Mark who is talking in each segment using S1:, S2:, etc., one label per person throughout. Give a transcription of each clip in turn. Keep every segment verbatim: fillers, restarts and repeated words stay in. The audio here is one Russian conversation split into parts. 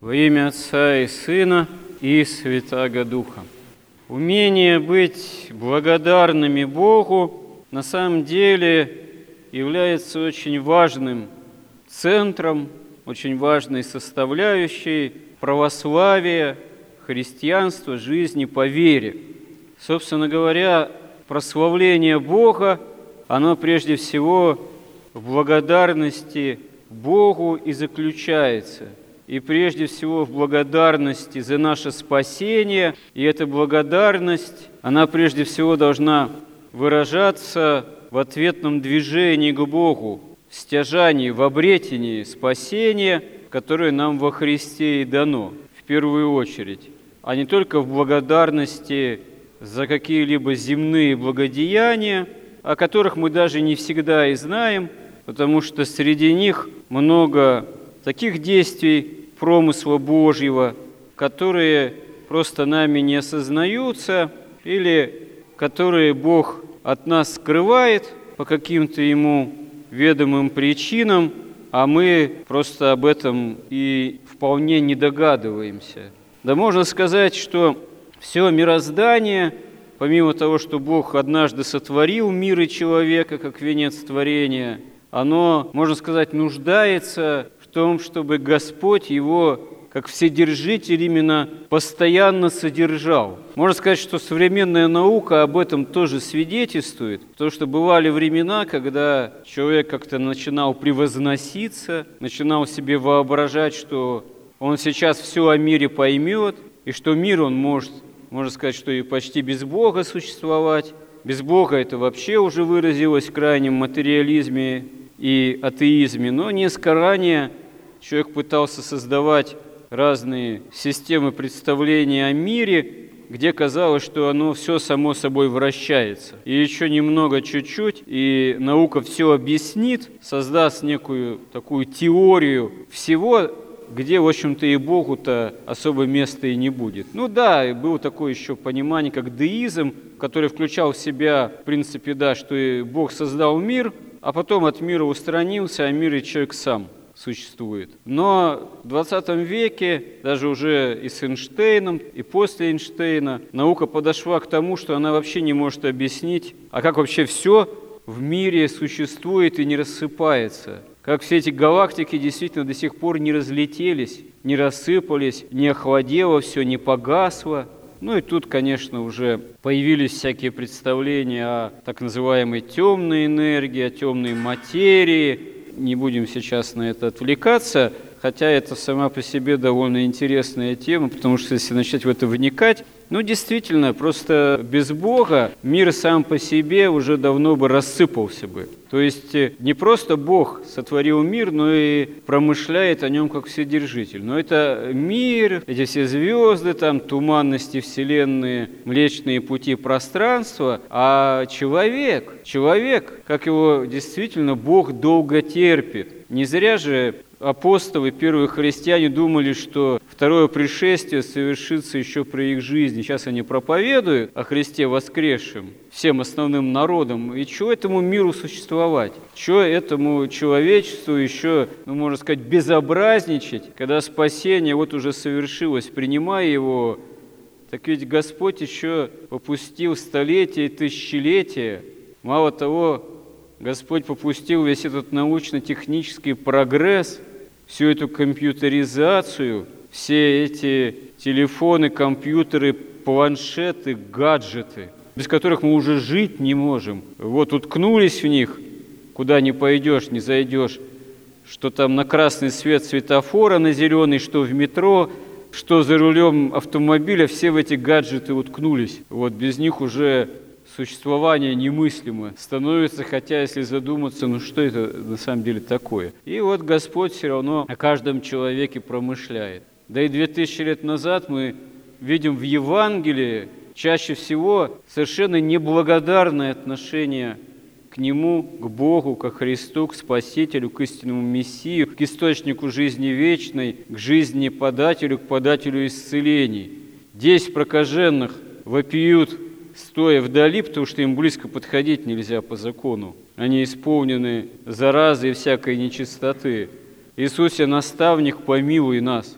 S1: Во имя Отца и Сына и Святаго Духа. Умение быть благодарными Богу на самом деле является очень важным центром, очень важной составляющей православия, христианства, жизни по вере. Собственно говоря, прославление Бога, оно прежде всего в благодарности Богу и заключается. И прежде всего в благодарности за наше спасение. И эта благодарность, она прежде всего должна выражаться в ответном движении к Богу, в стяжании, в обретении спасения, которое нам во Христе и дано, в первую очередь, а не только в благодарности за какие-либо земные благодеяния, о которых мы даже не всегда и знаем, потому что среди них много таких действий промысла Божьего, которые просто нами не осознаются или которые Бог от нас скрывает по каким-то Ему ведомым причинам, а мы просто об этом и вполне не догадываемся. Да можно сказать, что все мироздание, помимо того, что Бог однажды сотворил мир и человека как венец творения, оно, можно сказать, нуждается в том, чтобы Господь его, как вседержитель, именно постоянно содержал. Можно сказать, что современная наука об этом тоже свидетельствует, потому что бывали времена, когда человек как-то начинал превозноситься, начинал себе воображать, что он сейчас все о мире поймет, и что мир он может, можно сказать, что и почти без Бога существовать. Без Бога это вообще уже выразилось в крайнем материализме и атеизме, но несколько ранее человек пытался создавать разные системы представления о мире, где казалось, что оно все само собой вращается. И еще немного, чуть-чуть, и наука все объяснит, создаст некую такую теорию всего, где, в общем-то, и Богу-то особо места и не будет. Ну да, и было такое еще понимание, как деизм, который включал в себя, в принципе, да, что и Бог создал мир, а потом от мира устранился, а мир и человек сам существует. Но в двадцатом веке, даже уже и с Эйнштейном, и после Эйнштейна, наука подошла к тому, что она вообще не может объяснить, а как вообще все в мире существует и не рассыпается. Как все эти галактики действительно до сих пор не разлетелись, не рассыпались, не охладело все, не погасло. Ну и тут, конечно, уже появились всякие представления о так называемой темной энергии, о темной материи. Не будем сейчас на это отвлекаться, хотя это сама по себе довольно интересная тема, потому что если начать в это вникать, ну действительно, просто без Бога мир сам по себе уже давно бы рассыпался бы. То есть не просто Бог сотворил мир, но и промышляет о нем как вседержитель. Но это мир, эти все звезды, там, туманности вселенной, Млечные пути пространства, а человек, человек, как его действительно Бог долго терпит. Не зря же апостолы, первые христиане думали, что второе пришествие совершится еще при их жизни. Сейчас они проповедуют о Христе воскресшем всем основным народам. И чего этому миру существовать? Чего этому человечеству еще, ну, можно сказать, безобразничать, когда спасение вот уже совершилось, принимая его? Так ведь Господь еще попустил столетия и тысячелетия. Мало того, Господь попустил весь этот научно-технический прогресс, всю эту компьютеризацию, все эти телефоны, компьютеры, планшеты, гаджеты, без которых мы уже жить не можем. Вот уткнулись в них, куда не пойдешь, не зайдешь, что там на красный свет светофора, на зеленый, что в метро, что за рулем автомобиля, все в эти гаджеты уткнулись. Вот без них уже существование немыслимо становится, хотя, если задуматься, ну что это на самом деле такое? И вот Господь все равно о каждом человеке промышляет. Да и две тысячи лет назад мы видим в Евангелии чаще всего совершенно неблагодарное отношение к Нему, к Богу, ко Христу, к Спасителю, к истинному Мессию, к источнику жизни вечной, к жизни подателю, к подателю исцелений. Десять прокаженных вопиют, стоя вдали, потому что им близко подходить нельзя по закону. Они исполнены заразы и всякой нечистоты. Иисусе, наставник, помилуй нас.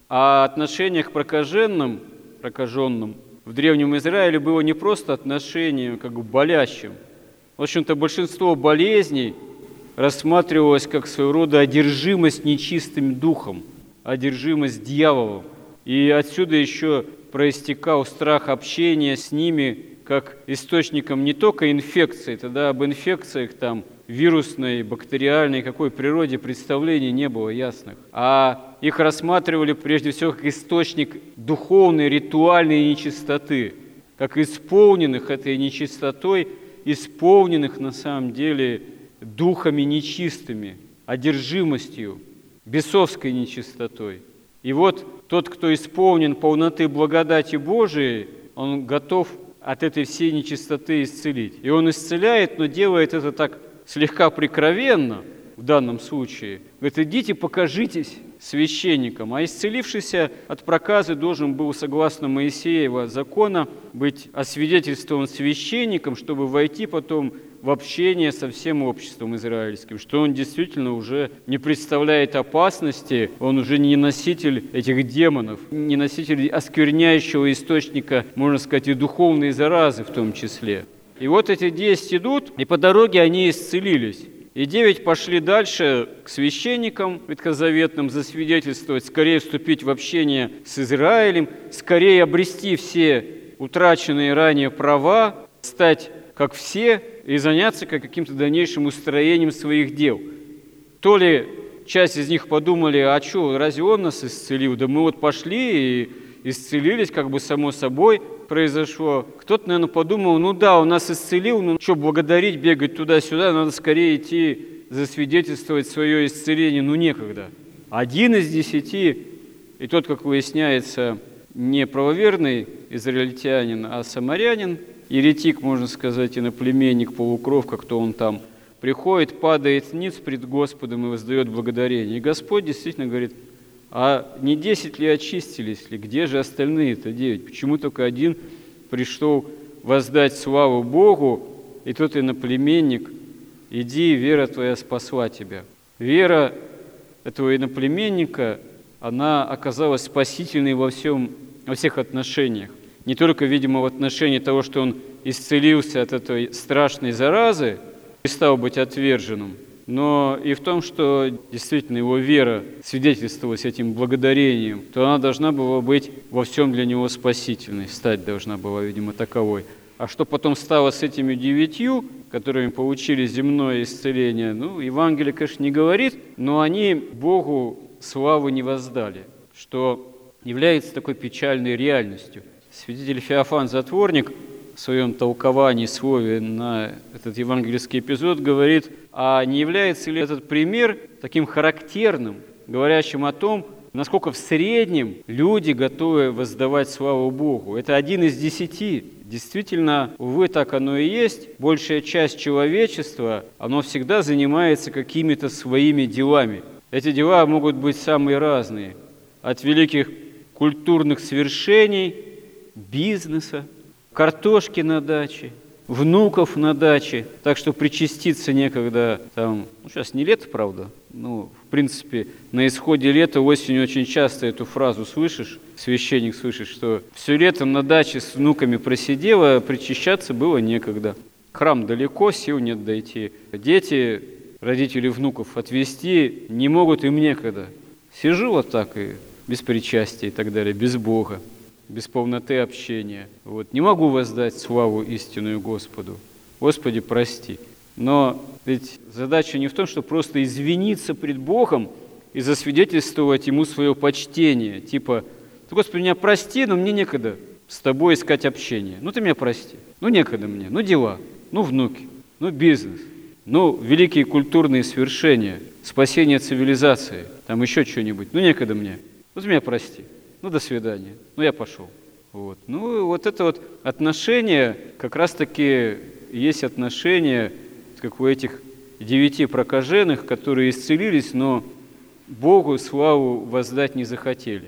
S1: А отношение к прокаженным, прокаженным в Древнем Израиле было не просто отношением как бы болящим. В общем-то, большинство болезней рассматривалось как своего рода одержимость нечистым духом, одержимость дьяволом. И отсюда еще проистекал страх общения с ними как источником не только инфекции, тогда об инфекциях там вирусной, бактериальной, какой природе представлений не было ясных, а их рассматривали прежде всего как источник духовной, ритуальной нечистоты, как исполненных этой нечистотой, исполненных на самом деле духами нечистыми, одержимостью, бесовской нечистотой. И вот тот, кто исполнен полноты благодати Божией, он готов от этой всей нечистоты исцелить. И он исцеляет, но делает это так слегка прикровенно в данном случае. Говорит, идите, покажитесь священникам. А исцелившийся от проказы должен был, согласно Моисеева закона, быть освидетельствован священником, чтобы войти потом в общение со всем обществом израильским, что он действительно уже не представляет опасности, он уже не носитель этих демонов, не носитель оскверняющего источника, можно сказать, и духовной заразы в том числе. И вот эти десять идут, и по дороге они исцелились. И девять пошли дальше к священникам ветхозаветным засвидетельствовать, скорее вступить в общение с Израилем, скорее обрести все утраченные ранее права, стать как все и заняться как каким-то дальнейшим устроением своих дел. То ли часть из них подумали, а что, разве он нас исцелил? Да мы вот пошли и исцелились, как бы само собой произошло. Кто-то, наверное, подумал, ну да, он нас исцелил, ну что, благодарить, бегать туда-сюда, надо скорее идти засвидетельствовать свое исцеление, ну некогда. Один из десяти, и тот, как выясняется, не правоверный израильтянин, а самарянин, еретик, можно сказать, иноплеменник, полукровка, кто он там, приходит, падает ниц пред Господом и воздает благодарение. И Господь действительно говорит, а не десять ли очистились ли? Где же остальные-то девять? Почему только один пришел воздать славу Богу, и тот иноплеменник, иди, вера твоя спасла тебя. Вера этого иноплеменника, она оказалась спасительной во всем, во всех отношениях. Не только, видимо, в отношении того, что он исцелился от этой страшной заразы и стал быть отверженным, но и в том, что действительно его вера свидетельствовалась этим благодарением, то она должна была быть во всем для него спасительной, стать должна была, видимо, таковой. А что потом стало с этими девятью, которыми получили земное исцеление, ну, Евангелие, конечно, не говорит, но они Богу славы не воздали, что является такой печальной реальностью. Святитель Феофан Затворник в своем толковании, слове на этот евангельский эпизод говорит, а не является ли этот пример таким характерным, говорящим о том, насколько в среднем люди готовы воздавать славу Богу. Это один из десяти. Действительно, увы, так оно и есть. Большая часть человечества, оно всегда занимается какими-то своими делами. Эти дела могут быть самые разные. От великих культурных свершений, бизнеса, картошки на даче, внуков на даче, так что причаститься некогда там, ну сейчас не лето, правда, ну, в принципе, на исходе лета, осенью очень часто эту фразу слышишь, священник слышит, что все лето на даче с внуками просидела, а причащаться было некогда. Храм далеко, сил нет дойти. Дети, родители внуков отвезти не могут, им некогда. Сижу вот так и без причастия и так далее, без Бога, без полноты общения. Вот. Не могу воздать славу истинную Господу. Господи, прости. Но ведь задача не в том, чтобы просто извиниться пред Богом и засвидетельствовать Ему свое почтение. Типа, ты, Господи, меня прости, но мне некогда с тобой искать общение. Ну, ты меня прости. Ну, некогда мне. Ну, дела. Ну, внуки. Ну, бизнес. Ну, великие культурные свершения. Спасение цивилизации. Там еще что-нибудь. Ну, некогда мне. Ну, ты меня прости. Ну, до свидания. Ну, я пошел. Вот. Ну, вот это вот отношение, как раз-таки есть отношение, как у этих девяти прокаженных, которые исцелились, но Богу славу воздать не захотели.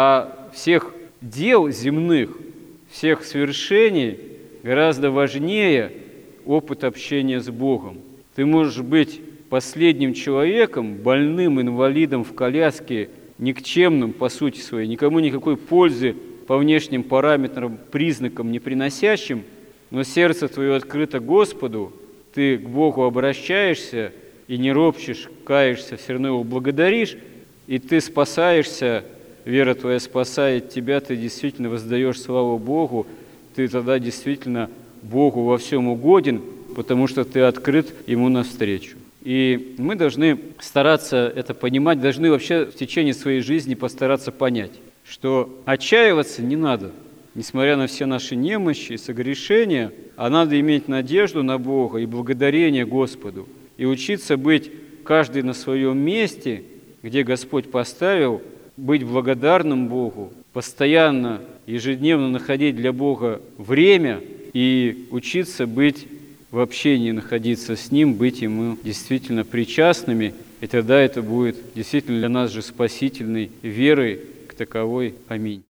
S1: А всех дел земных, всех свершений гораздо важнее опыт общения с Богом. Ты можешь быть последним человеком, больным, инвалидом в коляске, никчемным по сути своей, никому никакой пользы по внешним параметрам, признакам не приносящим, но сердце твое открыто Господу, ты к Богу обращаешься и не ропщешь, каешься, все равно Его благодаришь, и ты спасаешься, вера твоя спасает тебя, ты действительно воздаешь славу Богу, ты тогда действительно Богу во всем угоден, потому что ты открыт Ему навстречу. И мы должны стараться это понимать, должны вообще в течение своей жизни постараться понять, что отчаиваться не надо, несмотря на все наши немощи и согрешения, а надо иметь надежду на Бога и благодарение Господу, и учиться быть каждый на своем месте, где Господь поставил, быть благодарным Богу, постоянно, ежедневно находить для Бога время и учиться быть в общении, находиться с Ним, быть Ему действительно причастными, и тогда это будет действительно для нас же спасительной верой к таковой. Аминь.